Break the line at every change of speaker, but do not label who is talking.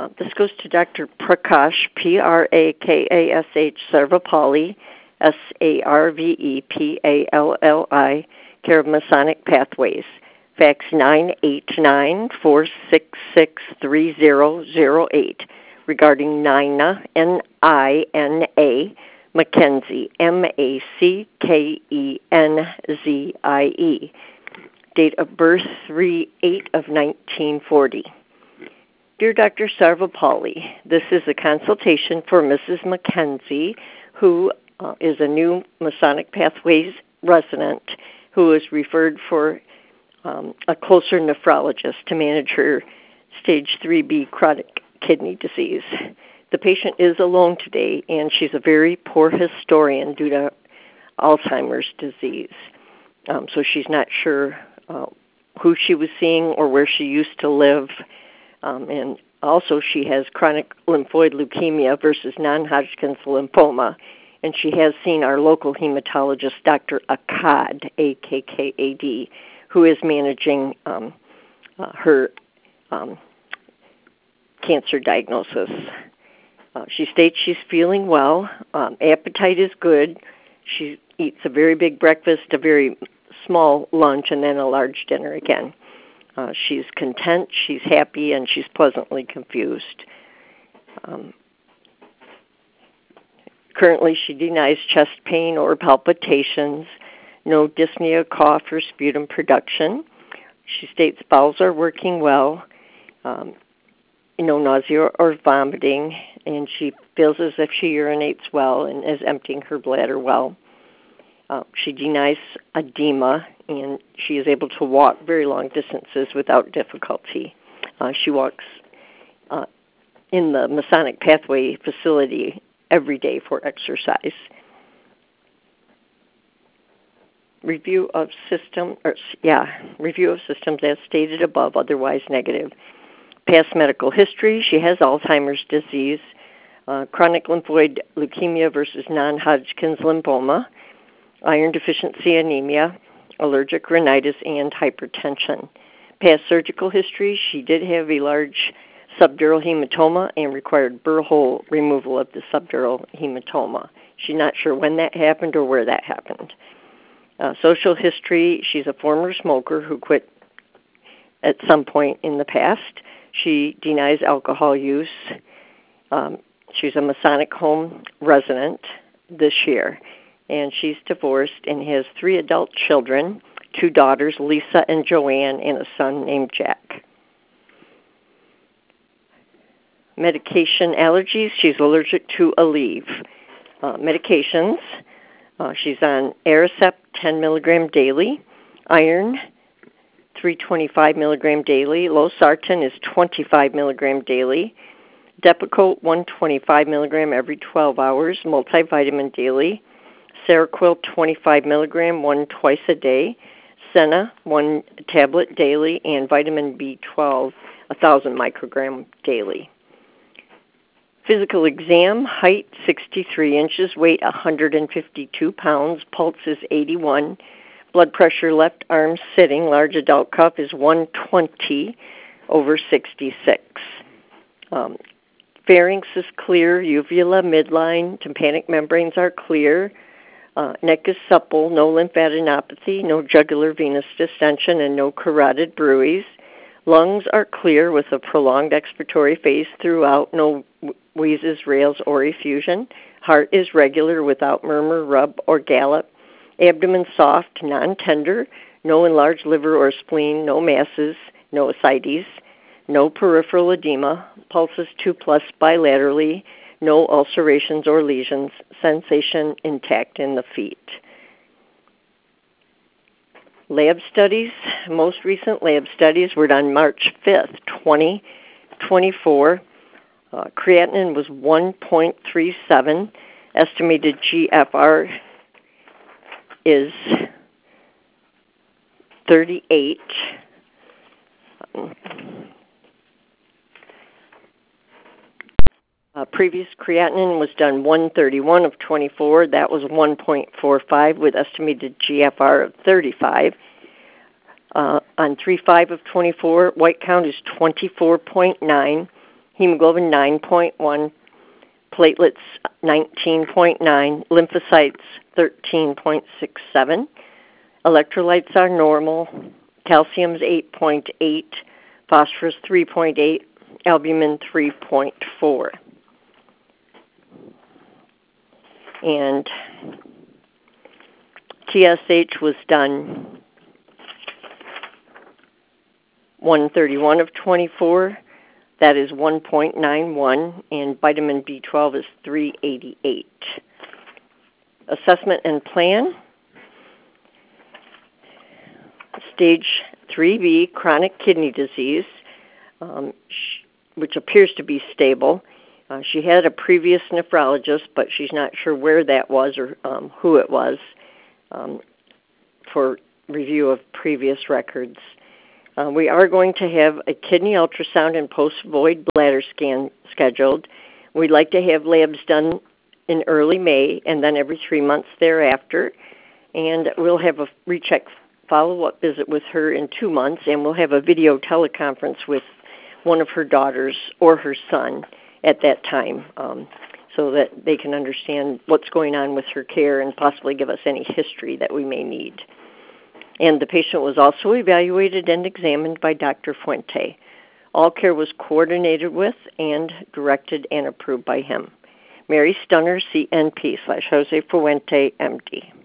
This goes to Dr. Prakash, Prakash Sarvepalli, Sarvepalli, care of Masonic Pathways. Fax 989-466-3008 regarding Nina, N-I-N-A, Mackenzie, M-A-C-K-E-N-Z-I-E. Date of birth 3/8 of 1940. Dear Dr. Sarvepalli, this is a consultation for Mrs. Mackenzie, who is a new Masonic Pathways resident who is referred for a closer nephrologist to manage her stage 3B chronic kidney disease. The patient is alone today, and she's a very poor historian due to Alzheimer's disease. So she's not sure who she was seeing or where she used to live. And also she has chronic lymphoid leukemia versus non-Hodgkin's lymphoma. And she has seen our local hematologist, Dr. Akkad, A-K-K-A-D, who is managing her cancer diagnosis. She states she's feeling well. Appetite is good. She eats a very big breakfast, a very small lunch, and then a large dinner again. She's content, she's happy, and she's pleasantly confused. Currently, she denies chest pain or palpitations, no dyspnea, cough, or sputum production. She states bowels are working well, no nausea or vomiting, and she feels as if she urinates well and is emptying her bladder well. She denies edema, and she is able to walk very long distances without difficulty. She walks in the Masonic Pathway facility every day for exercise. Review of systems as stated above, otherwise negative. Past medical history, she has Alzheimer's disease, chronic lymphoid leukemia versus non-Hodgkin's lymphoma, iron deficiency anemia, allergic rhinitis, and hypertension. Past surgical history, she did have a large subdural hematoma and required burr hole removal of the subdural hematoma. She's not sure when that happened or where that happened. Social history, she's a former smoker who quit at some point in the past. She denies alcohol use. She's a Masonic home resident this year, and she's divorced and has 3 adult children, 2 daughters, Lisa and Joanne, and a son named Jack. Medication allergies, she's allergic to Aleve. Medications, she's on Aricept 10 milligram daily, iron 325 milligram daily, losartan is 25 milligram daily, Depakote 125 milligram every 12 hours, multivitamin daily, Seroquel 25 milligram, 1 twice a day, Senna 1 tablet daily, and vitamin B12 1,000 microgram daily. Physical exam, height 63 inches, weight 152 pounds, pulse is 81, blood pressure left arm sitting, large adult cuff is 120 over 66. Pharynx is clear, uvula, midline, tympanic membranes are clear, neck is supple, no lymphadenopathy, no jugular venous distension, and no carotid bruits. Lungs are clear with a prolonged expiratory phase throughout, no wheezes, rales, or effusion. Heart is regular without murmur, rub, or gallop. Abdomen soft, non-tender, no enlarged liver or spleen, no masses, no ascites, no peripheral edema, pulses 2+ bilaterally, no ulcerations or lesions, sensation intact in the feet. Lab studies, most recent lab studies were done March 5th, 2024. Creatinine was 1.37. Estimated GFR is 38. Previous creatinine was done 131 of 24. That was 1.45 with estimated GFR of 35. On 3/5 of 24, white count is 24.9. hemoglobin 9.1, platelets 19.9, lymphocytes 13.67. Electrolytes are normal. Calcium is 8.8, phosphorus 3.8, albumin 3.4. And TSH was done 131 of 24. That is 1.91, and vitamin B12 is 388. Assessment and plan. Stage 3B, chronic kidney disease, which appears to be stable. She had a previous nephrologist, but she's not sure where that was or who it was for review of previous records. We are going to have a kidney ultrasound and post-void bladder scan scheduled. We'd like to have labs done in early May and then every 3 months thereafter. And we'll have a recheck follow-up visit with her in 2 months, and we'll have a video teleconference with one of her daughters or her son at that time so that they can understand what's going on with her care and possibly give us any history that we may need. And the patient was also evaluated and examined by Dr. Fuente. All care was coordinated with and directed and approved by him. Mary Stunner, CNP /Jose Fuente, MD.